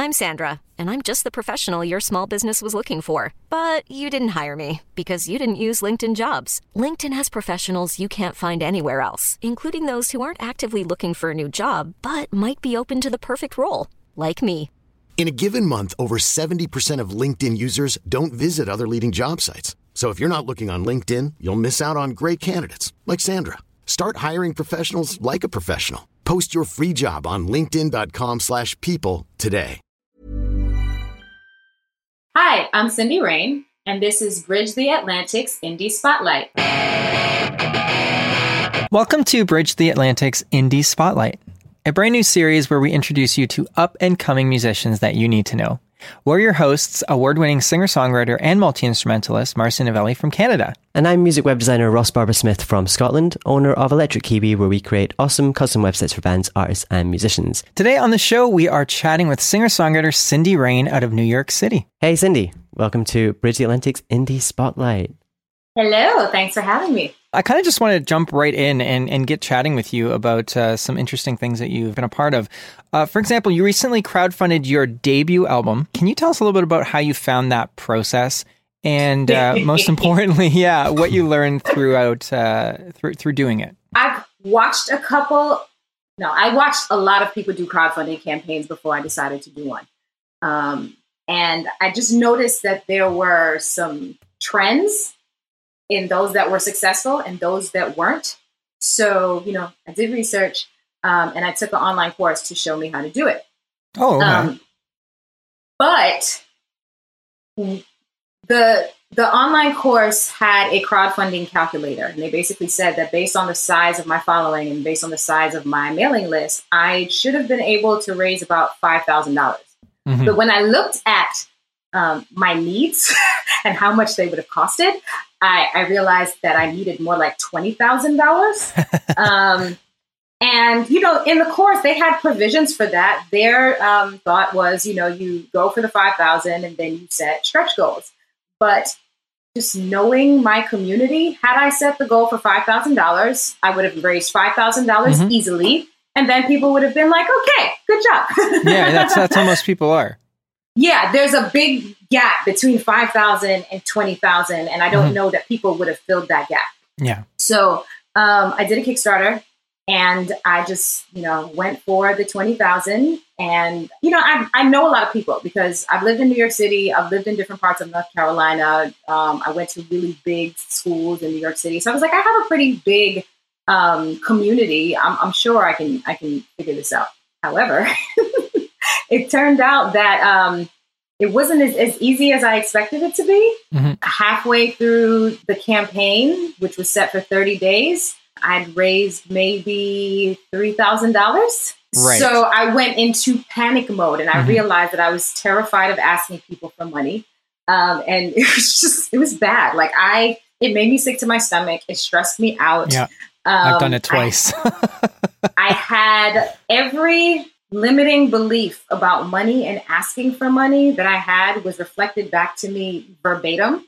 I'm Sandra, and I'm just the professional your small business was looking for. But you didn't hire me because you didn't use LinkedIn Jobs. LinkedIn has professionals you can't find anywhere else, including those who aren't actively looking for a new job, but might be open to the perfect role, like me. In a given month, over 70% of LinkedIn users don't visit other leading job sites. So if you're not looking on LinkedIn, you'll miss out on great candidates like Sandra. Start hiring professionals like a professional. Post your free job on linkedin.com/people today. Hi, I'm Cindy Rain, and this is Bridge the Atlantic's Indie Spotlight. Welcome to Bridge the Atlantic's Indie Spotlight, a brand new series where we introduce you to up-and-coming musicians that you need to know. We're your hosts, award-winning singer-songwriter and multi-instrumentalist Marcia Novelli from Canada. And I'm music web designer Ross Barber-Smith from Scotland, owner of Electric Kiwi, where we create awesome custom websites for bands, artists, and musicians. Today on the show, we are chatting with singer-songwriter Cindy Rain out of New York City. Hey Cindy, welcome to Bridge the Atlantic's Indie Spotlight. Hello, thanks for having me. I kind of just want to jump right in and get chatting with you about some interesting things that you've been a part of. For example, you recently crowdfunded your debut album. Can you tell us a little bit about how you found that process? And most importantly, what you learned throughout through doing it. I watched a lot of people do crowdfunding campaigns before I decided to do one. And I just noticed that there were some trends in those that were successful and those that weren't. So, I did research and I took an online course to show me how to do it. Oh, okay. But the online course had a crowdfunding calculator. And they basically said that based on the size of my following and based on the size of my mailing list, I should have been able to raise about $5,000. Mm-hmm. But when I looked at my needs and how much they would have costed, I realized that I needed more like $20,000. And, in the course, they had provisions for that. Their thought was, you go for the 5,000 and then you set stretch goals. But just knowing my community, had I set the goal for $5,000, I would have raised $5,000 easily. And then people would have been like, okay, good job. Yeah, that's how most people are. Yeah, there's a big gap between 5,000 and 20,000. And I don't know that people would have filled that gap. Yeah. So I did a Kickstarter and I just, went for the 20,000. And, I know a lot of people because I've lived in New York City. I've lived in different parts of North Carolina. I went to really big schools in New York City. So I was like, I have a pretty big community. I'm sure I can figure this out. However, it turned out that it wasn't as easy as I expected it to be. Mm-hmm. Halfway through the campaign, which was set for 30 days, I'd raised maybe $3,000. Right. So I went into panic mode and I realized that I was terrified of asking people for money. And it was bad. Like it made me sick to my stomach. It stressed me out. Yeah. I've done it twice. I had every limiting belief about money and asking for money that I had was reflected back to me verbatim.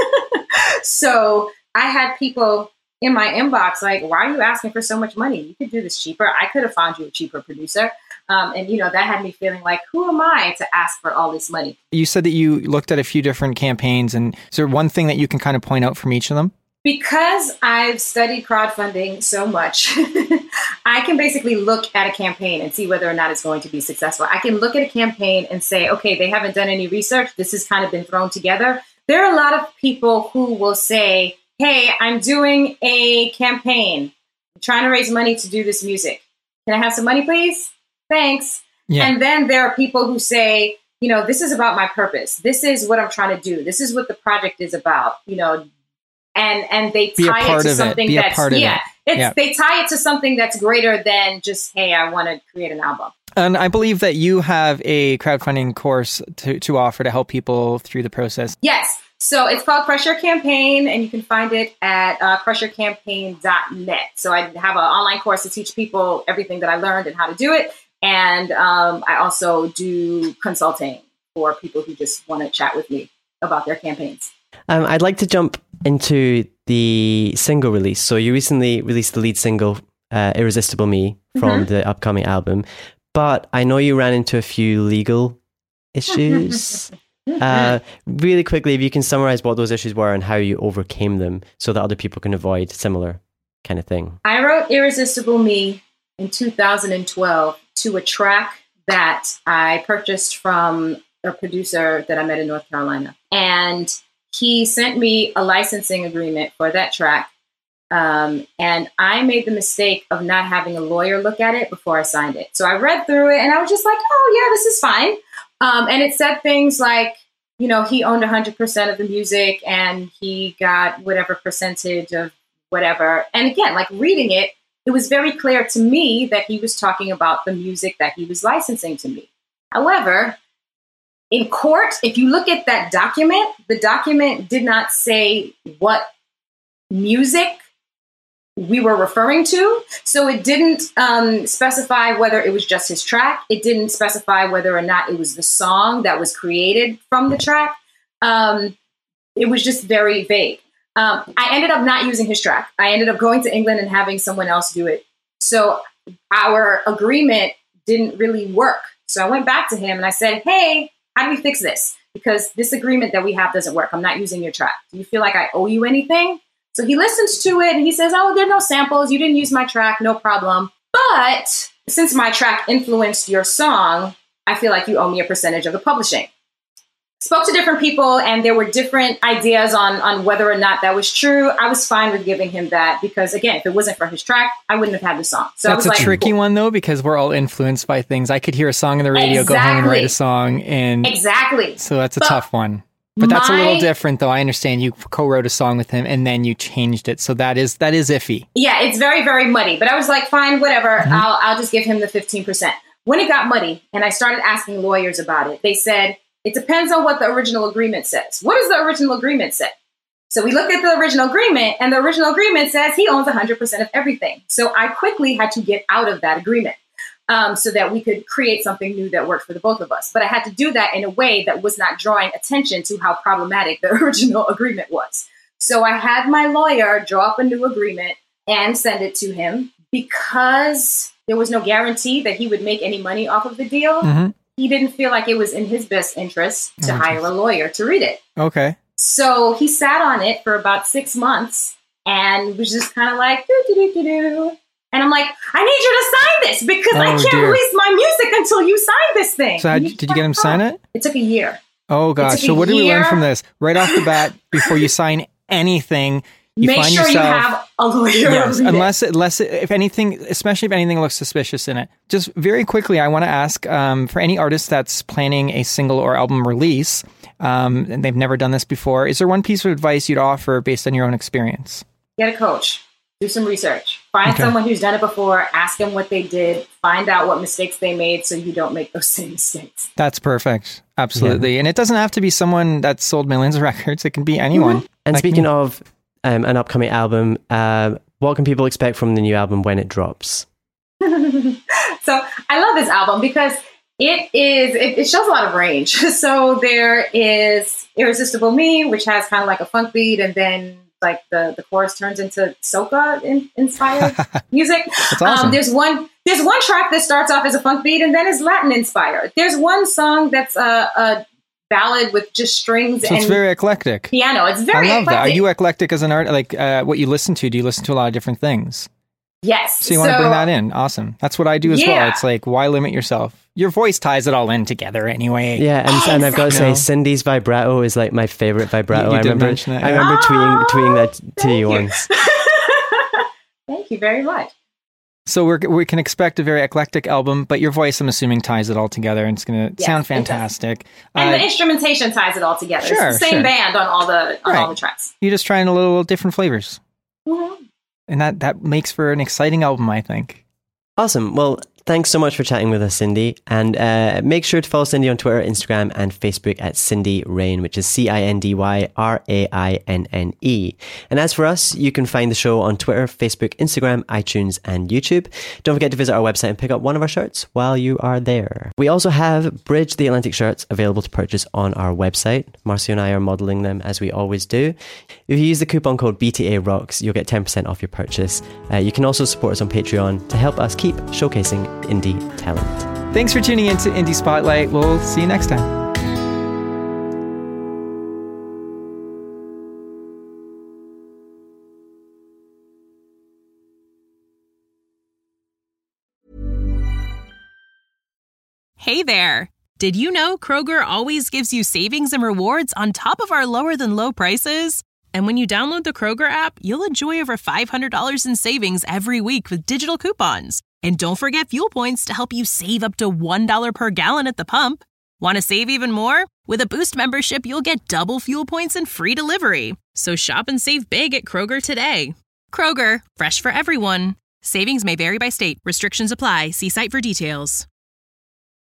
So I had people in my inbox like, why are you asking for so much money? You could do this cheaper. I could have found you a cheaper producer. And, that had me feeling like, who am I to ask for all this money? You said that you looked at a few different campaigns. And is there one thing that you can kind of point out from each of them? Because I've studied crowdfunding so much, I can basically look at a campaign and see whether or not it's going to be successful. I can look at a campaign and say, okay, they haven't done any research. This has kind of been thrown together. There are a lot of people who will say, hey, I'm doing a campaign. I'm trying to raise money to do this music. Can I have some money, please? Thanks. Yeah. And then there are people who say, this is about my purpose. This is what I'm trying to do. This is what the project is about, and they tie it to something they tie it to something that's greater than just, hey, I want to create an album. And I believe that you have a crowdfunding course to offer to help people through the process. Yes. So it's called Crush Your Campaign, and you can find it at crushyourcampaign.net. So I have an online course to teach people everything that I learned and how to do it. And I also do consulting for people who just want to chat with me about their campaigns. I'd like to jump into the single release. So you recently released the lead single, Irresistible Me, from the upcoming album. But I know you ran into a few legal issues. Really quickly, if you can summarize what those issues were and how you overcame them so that other people can avoid similar kind of thing. I wrote Irresistible Me in 2012 to a track that I purchased from a producer that I met in North Carolina. And he sent me a licensing agreement for that track. And I made the mistake of not having a lawyer look at it before I signed it. So I read through it and I was just like, oh yeah, this is fine. And it said things like, you know, he owned 100% of the music and he got whatever percentage of whatever. And again, like reading it, it was very clear to me that he was talking about the music that he was licensing to me. However, in court, if you look at that document, the document did not say what music we were referring to. So it didn't specify whether it was just his track. It didn't specify whether or not it was the song that was created from the track. It was just very vague. I ended up not using his track. I ended up going to England and having someone else do it. So our agreement didn't really work. So I went back to him and I said, hey, how do we fix this? Because this agreement that we have doesn't work. I'm not using your track. Do you feel like I owe you anything? So he listens to it and he says, oh, there are no samples. You didn't use my track. No problem. But since my track influenced your song, I feel like you owe me a percentage of the publishing. Spoke to different people and there were different ideas on whether or not that was true. I was fine with giving him that because, again, if it wasn't for his track, I wouldn't have had the song. So that's a tricky one, though, because we're all influenced by things. I could hear a song on the radio, go home and write a song. Exactly. So that's a tough one. But that's a little different, though. I understand you co-wrote a song with him and then you changed it. So that is iffy. Yeah, it's very, very muddy. But I was like, fine, whatever. Mm-hmm. I'll just give him the 15%. When it got muddy and I started asking lawyers about it, they said, it depends on what the original agreement says. What does the original agreement say? So we looked at the original agreement and the original agreement says he owns 100% of everything. So I quickly had to get out of that agreement so that we could create something new that worked for the both of us. But I had to do that in a way that was not drawing attention to how problematic the original agreement was. So I had my lawyer draw up a new agreement and send it to him because there was no guarantee that he would make any money off of the deal. Mm-hmm. He didn't feel like it was in his best interest to hire a lawyer to read it. Okay. So he sat on it for about 6 months and was just kind of like, do. And I'm like, I need you to sign this because I can't release my music until you sign this thing. So did you get him to sign it? It took a year. Oh, gosh. So what did we learn from this? Right off the bat, before you sign anything, make sure you have a lawyer. Yes, unless if anything, especially if anything looks suspicious in it. Just very quickly, I want to ask for any artist that's planning a single or album release, and they've never done this before, is there one piece of advice you'd offer based on your own experience? Get a coach. Do some research. Find someone who's done it before. Ask them what they did. Find out what mistakes they made so you don't make those same mistakes. That's perfect. Absolutely. Yeah. And it doesn't have to be someone that's sold millions of records. It can be anyone. Mm-hmm. And like speaking of an upcoming album, what can people expect from the new album when it drops? So I love this album because it shows a lot of range. So there is Irresistible Me, which has kind of like a funk beat, and then like the chorus turns into soca inspired music. That's awesome. There's one track that starts off as a funk beat and then is Latin inspired. There's one song that's a ballad with just strings and it's very eclectic piano. It's very eclectic. That. Are you eclectic as an artist? Like what you listen to? Do you listen to a lot of different things? Yes. So you want to bring that in? Awesome. That's what I do as well. It's like, why limit yourself? Your voice ties it all in together anyway. Yeah, and I've got to say, Cindy's vibrato is like my favorite vibrato. I remember tweeting that to you once. Thank you very much. So we can expect a very eclectic album, but your voice, I'm assuming, ties it all together, and it's going to sound fantastic. And the instrumentation ties it all together. Sure, it's the same band on all the tracks. You're just trying a little different flavors. Mm-hmm. And that makes for an exciting album, I think. Awesome. Well, thanks so much for chatting with us, Cindy. And make sure to follow Cindy on Twitter, Instagram, and Facebook at Cindy Raine, which is CindyRaine. And as for us, you can find the show on Twitter, Facebook, Instagram, iTunes, and YouTube. Don't forget to visit our website and pick up one of our shirts while you are there. We also have Bridge the Atlantic shirts available to purchase on our website. Marcio and I are modeling them as we always do. If you use the coupon code BTA Rocks, you'll get 10% off your purchase. You can also support us on Patreon to help us keep showcasing indie talent. Thanks for tuning in to Indie Spotlight. We'll see you next time. Hey there! Did you know Kroger always gives you savings and rewards on top of our lower-than-low prices? And when you download the Kroger app, you'll enjoy over $500 in savings every week with digital coupons. And don't forget fuel points to help you save up to $1 per gallon at the pump. Want to save even more? With a Boost membership, you'll get double fuel points and free delivery. So shop and save big at Kroger today. Kroger, fresh for everyone. Savings may vary by state. Restrictions apply. See site for details.